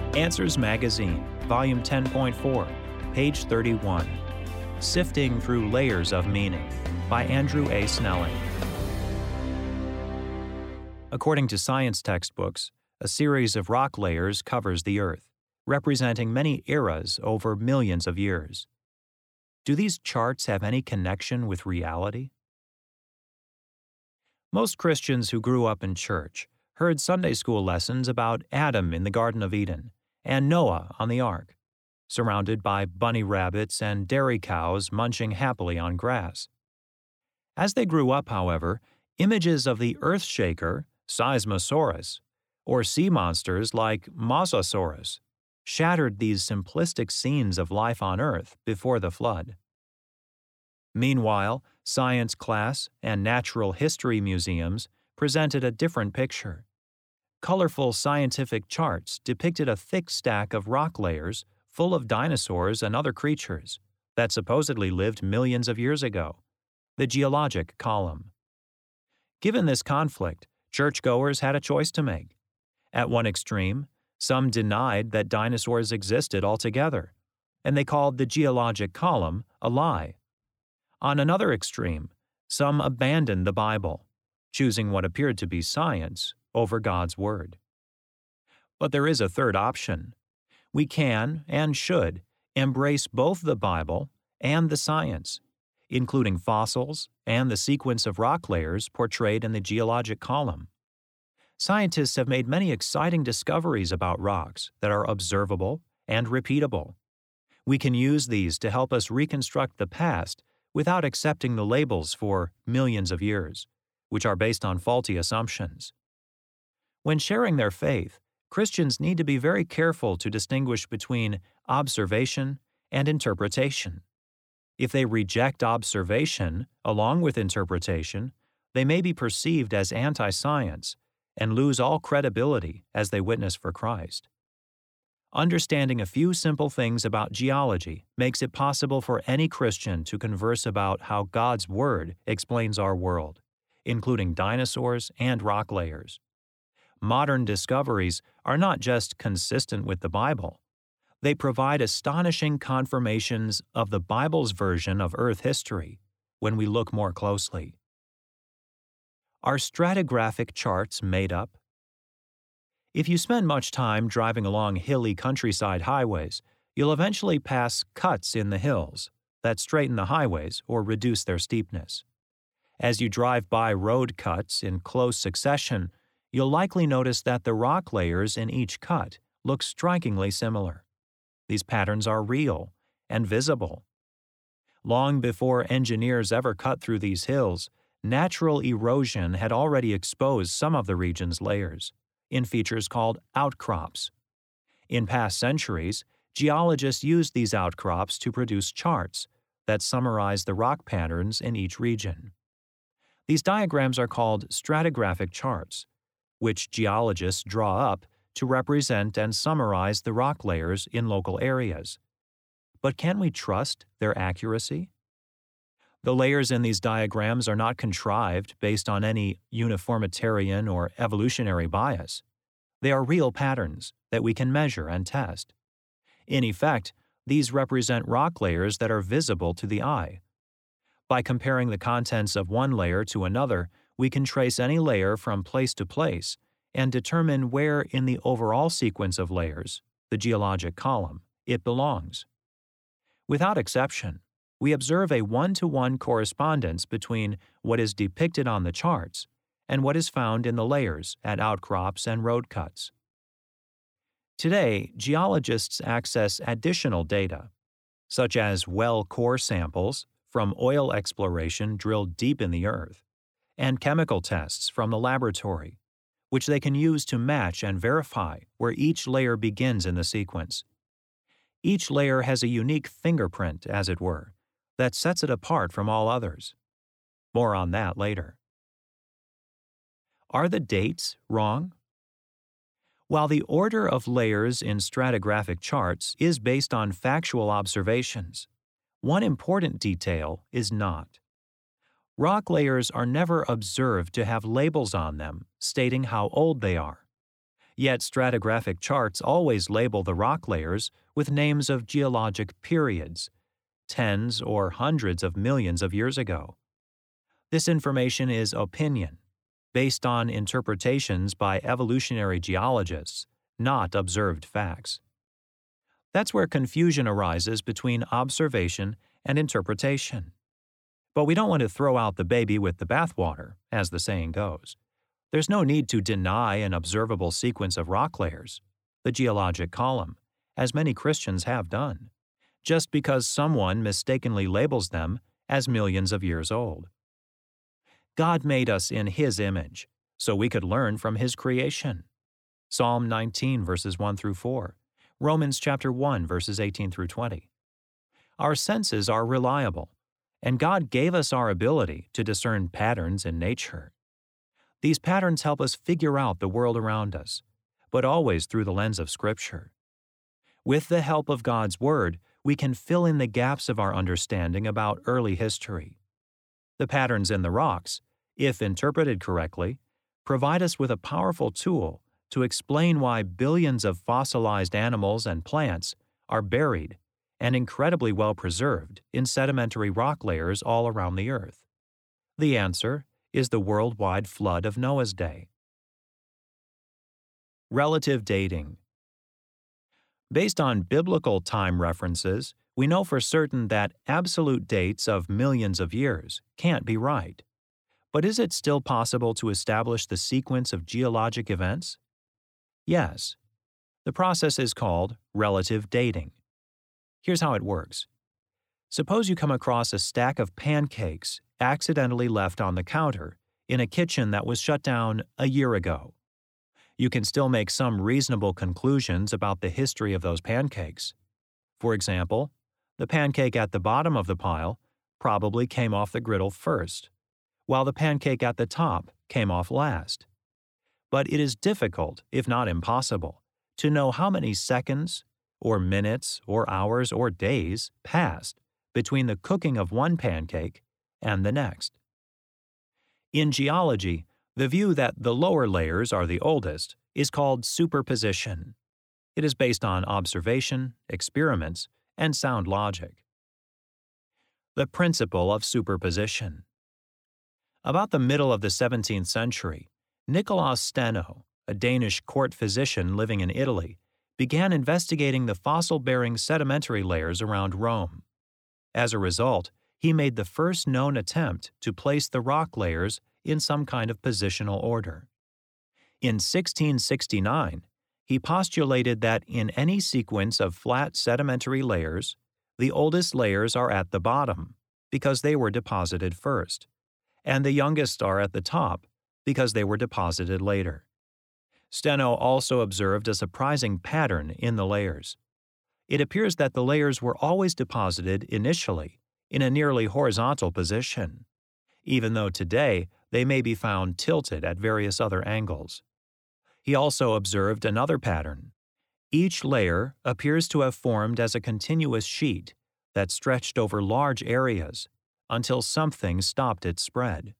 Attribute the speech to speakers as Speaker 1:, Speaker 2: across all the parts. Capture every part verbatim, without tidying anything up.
Speaker 1: Answers Magazine, Volume ten point four, page thirty-one. Sifting Through Layers of Meaning by Andrew A. Snelling. According to science textbooks, a series of rock layers covers the Earth, representing many eras over millions of years. Do these charts have any connection with reality? Most Christians who grew up in church heard Sunday school lessons about Adam in the Garden of Eden and Noah on the ark, surrounded by bunny rabbits and dairy cows munching happily on grass. As they grew up, however, images of the earth shaker, Seismosaurus, or sea monsters like Mosasaurus shattered these simplistic scenes of life on Earth before the flood. Meanwhile, science class and natural history museums presented a different picture. Colorful scientific charts depicted a thick stack of rock layers full of dinosaurs and other creatures that supposedly lived millions of years ago, the geologic column. Given this conflict, churchgoers had a choice to make. At one extreme, some denied that dinosaurs existed altogether, and they called the geologic column a lie. On another extreme, some abandoned the Bible, choosing what appeared to be science over God's Word. But there is a third option. We can, and should, embrace both the Bible and the science, including fossils and the sequence of rock layers portrayed in the geologic column. Scientists have made many exciting discoveries about rocks that are observable and repeatable. We can use these to help us reconstruct the past without accepting the labels for millions of years, which are based on faulty assumptions. When sharing their faith, Christians need to be very careful to distinguish between observation and interpretation. If they reject observation along with interpretation, they may be perceived as anti-science and lose all credibility as they witness for Christ. Understanding a few simple things about geology makes it possible for any Christian to converse about how God's Word explains our world, including dinosaurs and rock layers. Modern discoveries are not just consistent with the Bible. They provide astonishing confirmations of the Bible's version of Earth history when we look more closely. Are stratigraphic charts made up? If you spend much time driving along hilly countryside highways, you'll eventually pass cuts in the hills that straighten the highways or reduce their steepness. As you drive by road cuts in close succession, you'll likely notice that the rock layers in each cut look strikingly similar. These patterns are real and visible. Long before engineers ever cut through these hills, natural erosion had already exposed some of the region's layers in features called outcrops. In past centuries, geologists used these outcrops to produce charts that summarize the rock patterns in each region. These diagrams are called stratigraphic charts, which geologists draw up to represent and summarize the rock layers in local areas. But can we trust their accuracy? The layers in these diagrams are not contrived based on any uniformitarian or evolutionary bias. They are real patterns that we can measure and test. In effect, these represent rock layers that are visible to the eye. By comparing the contents of one layer to another, we can trace any layer from place to place and determine where in the overall sequence of layers, the geologic column, it belongs. Without exception, we observe a one-to-one correspondence between what is depicted on the charts and what is found in the layers at outcrops and road cuts. Today, geologists access additional data, such as well core samples from oil exploration drilled deep in the earth, and chemical tests from the laboratory, which they can use to match and verify where each layer begins in the sequence. Each layer has a unique fingerprint, as it were, that sets it apart from all others. More on that later. Are the dates wrong? While the order of layers in stratigraphic charts is based on factual observations, one important detail is not. Rock layers are never observed to have labels on them stating how old they are. Yet stratigraphic charts always label the rock layers with names of geologic periods, tens or hundreds of millions of years ago. This information is opinion, based on interpretations by evolutionary geologists, not observed facts. That's where confusion arises between observation and interpretation. But we don't want to throw out the baby with the bathwater, as the saying goes. There's no need to deny an observable sequence of rock layers, the geologic column, as many Christians have done, just because someone mistakenly labels them as millions of years old. God made us in His image, so we could learn from His creation. Psalm nineteen, verses one through four, Romans chapter one, verses eighteen through twenty. Our senses are reliable, and God gave us our ability to discern patterns in nature. These patterns help us figure out the world around us, but always through the lens of Scripture. With the help of God's Word, we can fill in the gaps of our understanding about early history. The patterns in the rocks, if interpreted correctly, provide us with a powerful tool to explain why billions of fossilized animals and plants are buried and incredibly well preserved in sedimentary rock layers all around the Earth. The answer is the worldwide flood of Noah's day. Relative dating. Based on biblical time references, we know for certain that absolute dates of millions of years can't be right. But is it still possible to establish the sequence of geologic events? Yes. The process is called relative dating. Here's how it works. Suppose you come across a stack of pancakes accidentally left on the counter in a kitchen that was shut down a year ago. You can still make some reasonable conclusions about the history of those pancakes. For example, the pancake at the bottom of the pile probably came off the griddle first, while the pancake at the top came off last. But it is difficult, if not impossible, to know how many seconds, or minutes, or hours, or days passed between the cooking of one pancake and the next. In geology, the view that the lower layers are the oldest is called superposition. It is based on observation, experiments, and sound logic. The principle of superposition. About the middle of the seventeenth century, Nicolaus Steno, a Danish court physician living in Italy, began investigating the fossil-bearing sedimentary layers around Rome. As a result, he made the first known attempt to place the rock layers in some kind of positional order. In sixteen sixty-nine, he postulated that in any sequence of flat sedimentary layers, the oldest layers are at the bottom because they were deposited first, and the youngest are at the top because they were deposited later. Steno also observed a surprising pattern in the layers. It appears that the layers were always deposited initially in a nearly horizontal position, even though today they may be found tilted at various other angles. He also observed another pattern. Each layer appears to have formed as a continuous sheet that stretched over large areas until something stopped its spread.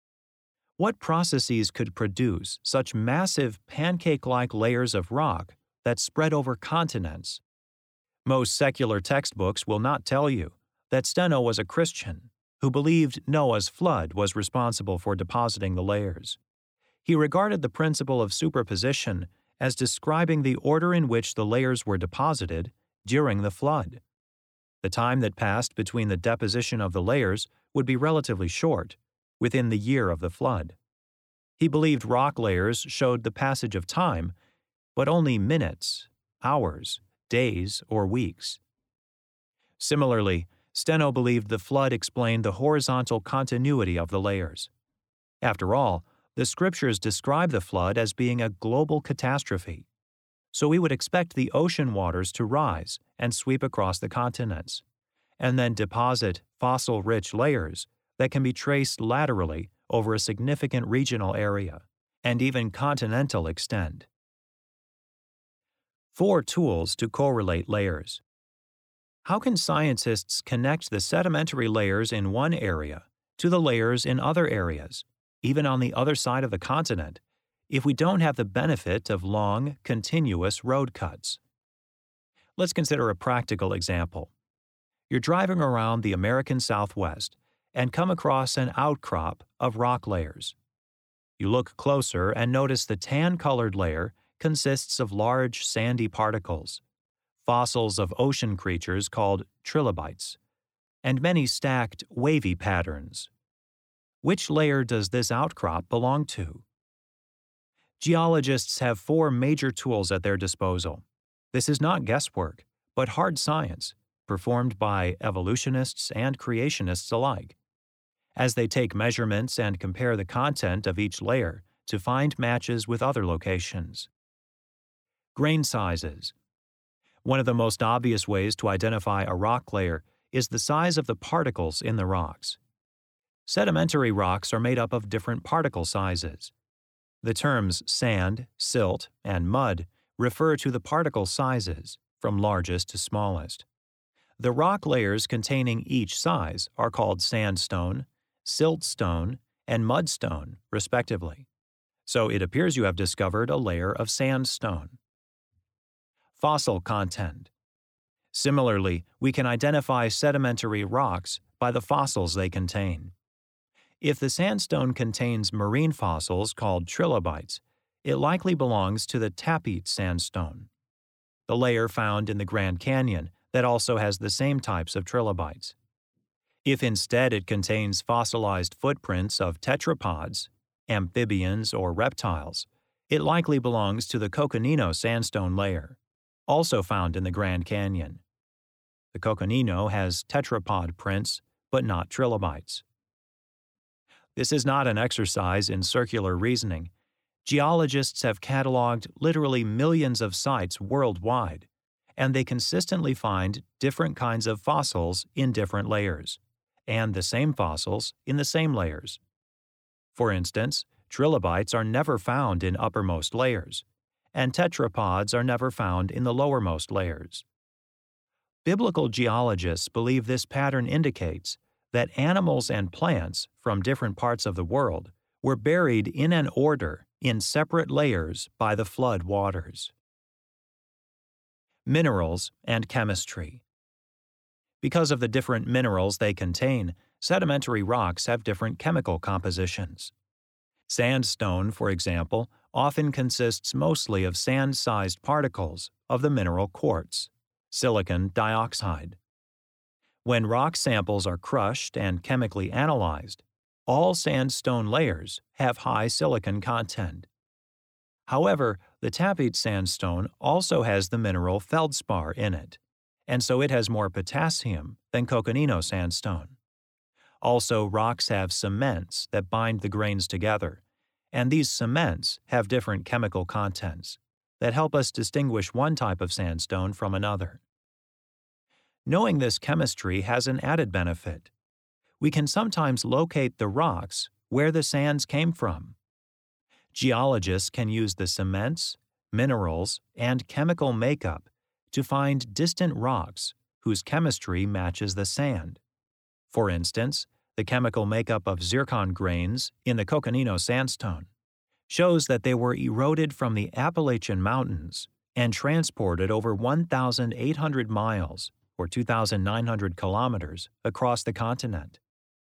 Speaker 1: What processes could produce such massive pancake-like layers of rock that spread over continents? Most secular textbooks will not tell you that Steno was a Christian who believed Noah's flood was responsible for depositing the layers. He regarded the principle of superposition as describing the order in which the layers were deposited during the flood. The time that passed between the deposition of the layers would be relatively short, within the year of the flood. He believed rock layers showed the passage of time, but only minutes, hours, days, or weeks. Similarly, Steno believed the flood explained the horizontal continuity of the layers. After all, the scriptures describe the flood as being a global catastrophe, so we would expect the ocean waters to rise and sweep across the continents, and then deposit fossil-rich layers that can be traced laterally over a significant regional area, and even continental extent. Four tools to correlate layers. How can scientists connect the sedimentary layers in one area to the layers in other areas, even on the other side of the continent, if we don't have the benefit of long, continuous road cuts. Let's consider a practical example. You're driving around the American Southwest and come across an outcrop of rock layers. You look closer and notice the tan-colored layer consists of large sandy particles, fossils of ocean creatures called trilobites, and many stacked, wavy patterns. Which layer does this outcrop belong to? Geologists have four major tools at their disposal. This is not guesswork, but hard science, performed by evolutionists and creationists alike, as they take measurements and compare the content of each layer to find matches with other locations. Grain sizes. One of the most obvious ways to identify a rock layer is the size of the particles in the rocks. Sedimentary rocks are made up of different particle sizes. The terms sand, silt, and mud refer to the particle sizes, from largest to smallest. The rock layers containing each size are called sandstone, siltstone, and mudstone, respectively. So it appears you have discovered a layer of sandstone. Fossil content. Similarly, we can identify sedimentary rocks by the fossils they contain. If the sandstone contains marine fossils called trilobites, it likely belongs to the Tapete sandstone, the layer found in the Grand Canyon that also has the same types of trilobites. If instead it contains fossilized footprints of tetrapods, amphibians, or reptiles, it likely belongs to the Coconino sandstone layer, also found in the Grand Canyon. The Coconino has tetrapod prints, but not trilobites. This is not an exercise in circular reasoning. Geologists have cataloged literally millions of sites worldwide, and they consistently find different kinds of fossils in different layers, and the same fossils in the same layers. For instance, trilobites are never found in uppermost layers, and tetrapods are never found in the lowermost layers. Biblical geologists believe this pattern indicates that animals and plants from different parts of the world were buried in an order in separate layers by the flood waters. Minerals and chemistry. Because of the different minerals they contain, sedimentary rocks have different chemical compositions. Sandstone, for example, often consists mostly of sand-sized particles of the mineral quartz, silicon dioxide. When rock samples are crushed and chemically analyzed, all sandstone layers have high silicon content. However, the Tapete sandstone also has the mineral feldspar in it, and so it has more potassium than Coconino sandstone. Also, rocks have cements that bind the grains together, and these cements have different chemical contents that help us distinguish one type of sandstone from another. Knowing this chemistry has an added benefit. We can sometimes locate the rocks where the sands came from. Geologists can use the cements, minerals, and chemical makeup to find distant rocks whose chemistry matches the sand. For instance, the chemical makeup of zircon grains in the Coconino sandstone shows that they were eroded from the Appalachian Mountains and transported over one thousand eight hundred miles or two thousand nine hundred kilometers across the continent.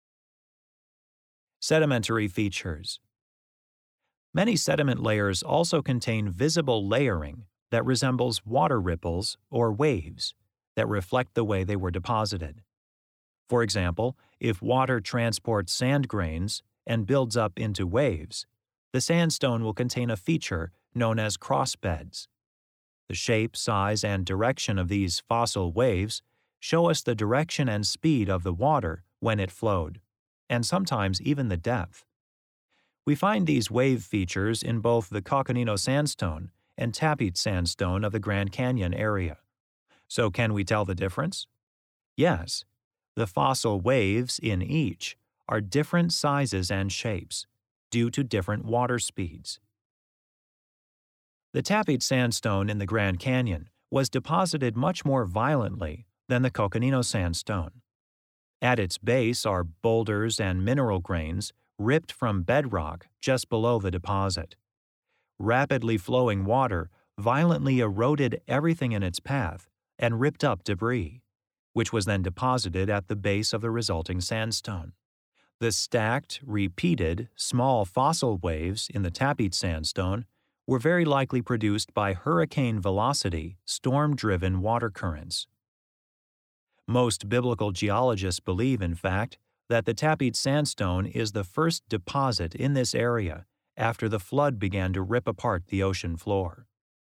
Speaker 1: Sedimentary features. Many sediment layers also contain visible layering that resembles water ripples or waves that reflect the way they were deposited. For example, if water transports sand grains and builds up into waves, the sandstone will contain a feature known as crossbeds. The shape, size, and direction of these fossil waves show us the direction and speed of the water when it flowed, and sometimes even the depth. We find these wave features in both the Coconino sandstone and Tapete sandstone of the Grand Canyon area. So can we tell the difference? Yes. The fossil waves in each are different sizes and shapes due to different water speeds. The Tapete sandstone in the Grand Canyon was deposited much more violently than the Coconino sandstone. At its base are boulders and mineral grains ripped from bedrock just below the deposit. rapidly flowing water violently eroded everything in its path and ripped up debris, which was then deposited at the base of the resulting sandstone. The stacked, repeated, small fossil waves in the Tapete Sandstone were very likely produced by hurricane-velocity, storm-driven water currents. Most biblical geologists believe, in fact, that the Tapete Sandstone is the first deposit in this area after the flood began to rip apart the ocean floor.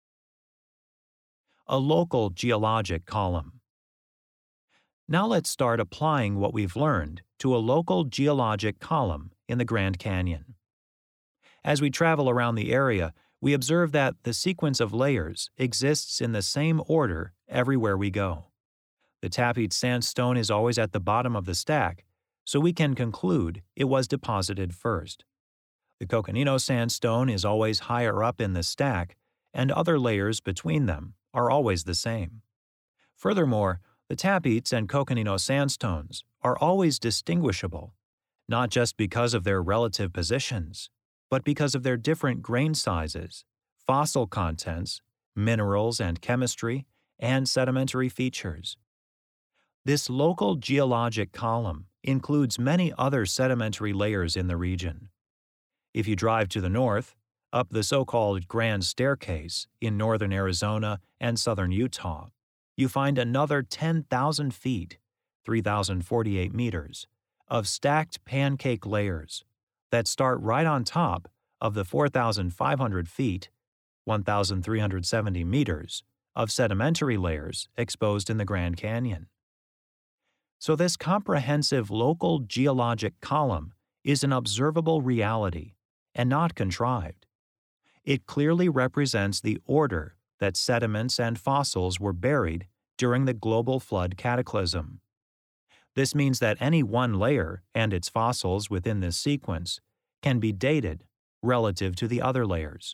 Speaker 1: A local geologic column. Now let's start applying what we've learned to a local geologic column in the Grand Canyon. As we travel around the area, we observe that the sequence of layers exists in the same order everywhere we go. The Tapete Sandstone is always at the bottom of the stack, so we can conclude it was deposited first. The Coconino Sandstone is always higher up in the stack, and other layers between them are always the same. Furthermore, the Tapetes and Coconino Sandstones are always distinguishable, not just because of their relative positions, but because of their different grain sizes, fossil contents, minerals and chemistry, and sedimentary features. This local geologic column includes many other sedimentary layers in the region. If you drive to the north, up the so-called Grand Staircase in northern Arizona and southern Utah, you find another ten thousand feet, three thousand forty-eight meters, of stacked pancake layers that start right on top of the four thousand five hundred feet, one thousand three hundred seventy meters, of sedimentary layers exposed in the Grand Canyon. So this comprehensive local geologic column is an observable reality and not contrived. It clearly represents the order that sediments and fossils were buried during the global flood cataclysm. This means that any one layer and its fossils within this sequence can be dated relative to the other layers.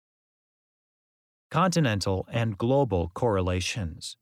Speaker 1: Continental and global correlations.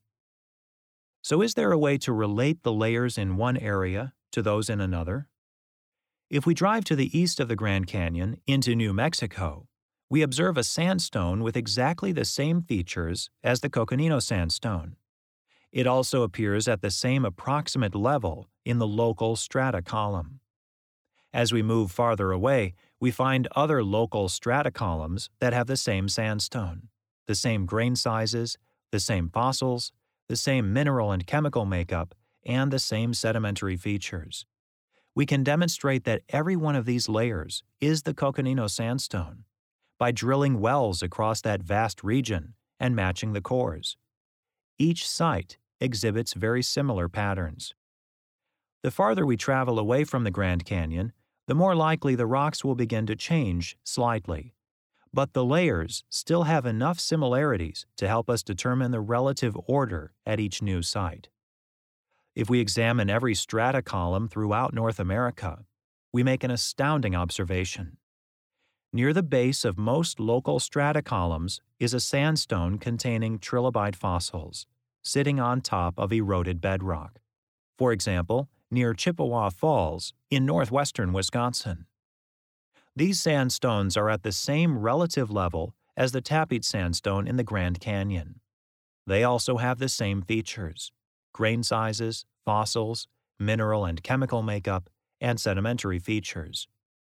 Speaker 1: So is there a way to relate the layers in one area to those in another? If we drive to the east of the Grand Canyon into New Mexico, we observe a sandstone with exactly the same features as the Coconino Sandstone. It also appears at the same approximate level in the local strata column. As we move farther away, we find other local strata columns that have the same sandstone, the same grain sizes, the same fossils, the same mineral and chemical makeup, and the same sedimentary features. We can demonstrate that every one of these layers is the Coconino Sandstone by drilling wells across that vast region and matching the cores. Each site exhibits very similar patterns. The farther we travel away from the Grand Canyon, the more likely the rocks will begin to change slightly. But the layers still have enough similarities to help us determine the relative order at each new site. If we examine every strata column throughout North America, we make an astounding observation. Near the base of most local strata columns is a sandstone containing trilobite fossils, sitting on top of eroded bedrock. For example, near Chippewa Falls in northwestern Wisconsin. These sandstones are at the same relative level as the Tapete Sandstone in the Grand Canyon. They also have the same features: grain sizes, fossils, mineral and chemical makeup, and sedimentary features.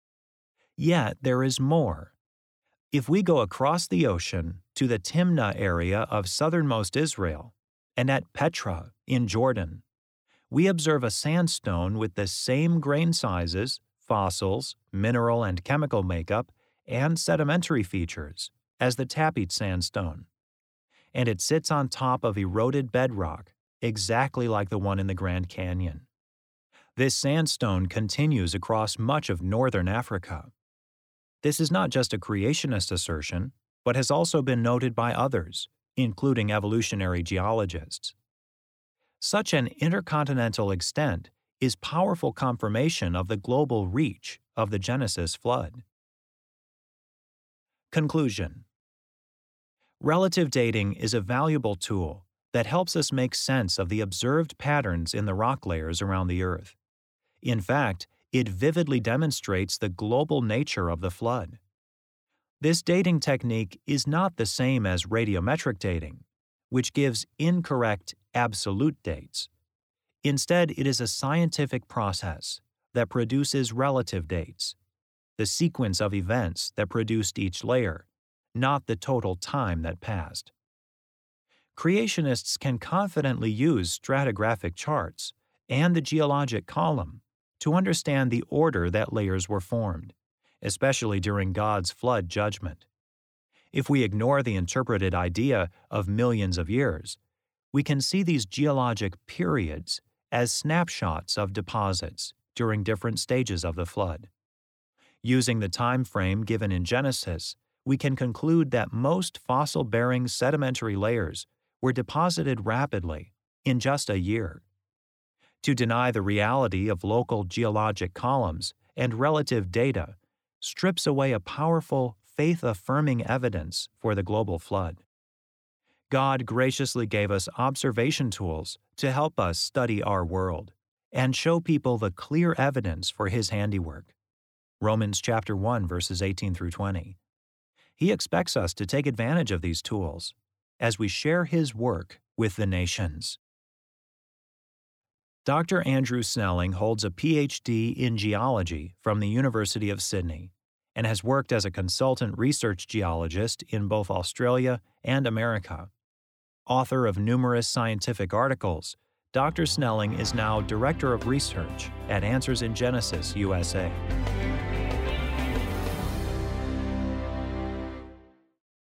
Speaker 1: Yet there is more. If we go across the ocean to the Timnah area of southernmost Israel and at Petra in Jordan, we observe a sandstone with the same grain sizes, fossils, mineral and chemical makeup, and sedimentary features as the Tapete Sandstone. And it sits on top of eroded bedrock, exactly like the one in the Grand Canyon. This sandstone continues across much of northern Africa. This is not just a creationist assertion, but has also been noted by others, including evolutionary geologists. Such an intercontinental extent is powerful confirmation of the global reach of the Genesis flood. Conclusion. Relative dating is a valuable tool that helps us make sense of the observed patterns in the rock layers around the Earth. In fact, it vividly demonstrates the global nature of the flood. This dating technique is not the same as radiometric dating, which gives incorrect absolute dates. Instead, it is a scientific process that produces relative dates, the sequence of events that produced each layer, not the total time that passed. Creationists can confidently use stratigraphic charts and the geologic column to understand the order that layers were formed, especially during God's flood judgment. If we ignore the interpreted idea of millions of years, we can see these geologic periods as snapshots of deposits during different stages of the flood. Using the time frame given in Genesis, we can conclude that most fossil-bearing sedimentary layers were deposited rapidly, in just a year. To deny the reality of local geologic columns and relative data strips away a powerful, faith-affirming evidence for the global flood. God graciously gave us observation tools to help us study our world and show people the clear evidence for His handiwork. Romans chapter one, verses eighteen through twenty. He expects us to take advantage of these tools as we share His work with the nations. Doctor Andrew Snelling holds a P H D in geology from the University of Sydney and has worked as a consultant research geologist in both Australia and America. Author of numerous scientific articles, Doctor Snelling is now Director of Research at Answers in Genesis, U S A.